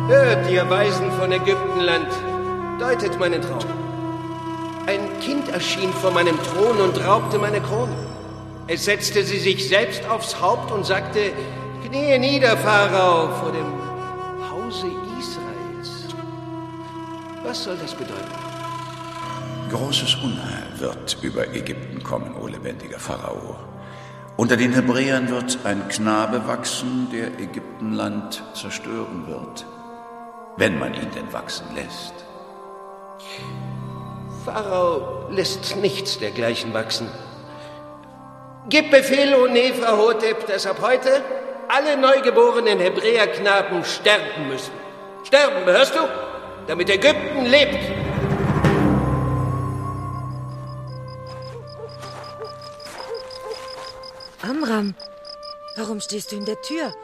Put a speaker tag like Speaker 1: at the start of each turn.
Speaker 1: Hört, ihr Weisen von Ägyptenland, deutet meinen Traum. Ein Kind erschien vor meinem Thron und raubte meine Krone. Es setzte sie sich selbst aufs Haupt und sagte, kniee nieder, Pharao, vor dem Hause Israels. Was soll das bedeuten?
Speaker 2: Großes Unheil wird über Ägypten kommen, o lebendiger Pharao. Unter den Hebräern wird ein Knabe wachsen, der Ägyptenland zerstören wird, wenn man ihn denn wachsen lässt.
Speaker 1: Pharao lässt nichts dergleichen wachsen. Gib Befehl, O Neferhotep, dass ab heute alle neugeborenen Hebräerknaben sterben müssen. Sterben, hörst du? Damit Ägypten lebt.
Speaker 3: Amram, warum stehst du in der Tür?